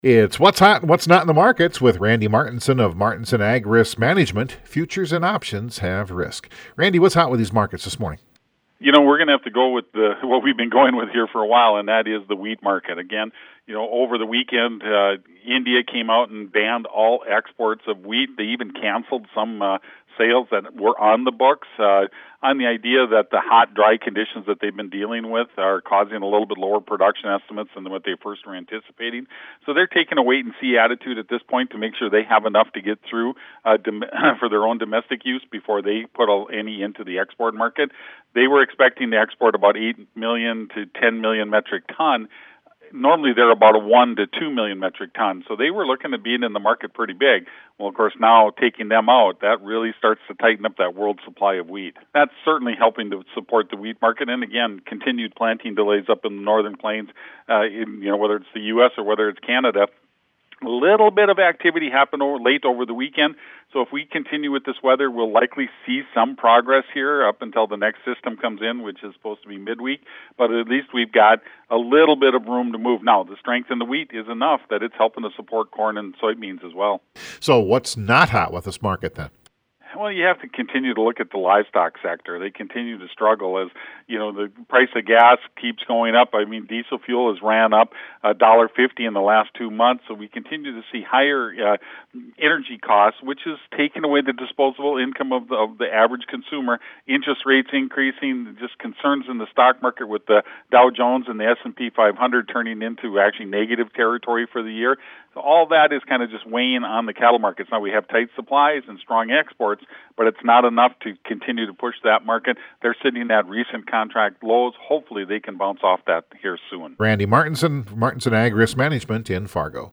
It's What's Hot and What's Not in the Markets with Randy Martinson of Martinson Ag Risk Management. Futures and options have risk. Randy, what's hot with these markets this morning? We're going to have to go with what we've been going with here for a while, and that is the wheat market. Again, over the weekend, India came out and banned all exports of wheat. They even canceled some sales that were on the books on the idea that the hot, dry conditions that they've been dealing with are causing a little bit lower production estimates than what they first were anticipating. So they're taking a wait-and-see attitude at this point to make sure they have enough to get through for their own domestic use before they put any into the export market. They were expecting to export about 8 million to 10 million metric ton. Normally they're about a 1 to 2 million metric tons. So they were looking at being in the market pretty big. Well, of course, now taking them out, that really starts to tighten up that world supply of wheat. That's certainly helping to support the wheat market. And again, continued planting delays up in the northern plains, whether it's the U.S. or whether it's Canada. A little bit of activity happened late over the weekend. So if we continue with this weather, we'll likely see some progress here up until the next system comes in, which is supposed to be midweek. But at least we've got a little bit of room to move. Now, the strength in the wheat is enough that it's helping to support corn and soybeans as well. So what's not hot with this market then? Well, you have to continue to look at the livestock sector. They continue to struggle as, the price of gas keeps going up. I mean, diesel fuel has ran up $1.50 in the last 2 months. So we continue to see higher energy costs, which is taking away the disposable income of the average consumer. Interest rates increasing, just concerns in the stock market with the Dow Jones and the S&P 500 turning into actually negative territory for the year. So all that is kind of just weighing on the cattle markets. Now we have tight supplies and strong exports, but it's not enough to continue to push that market. They're sitting at recent contract lows. Hopefully they can bounce off that here soon. Randy Martinson, Martinson Ag Risk Management in Fargo.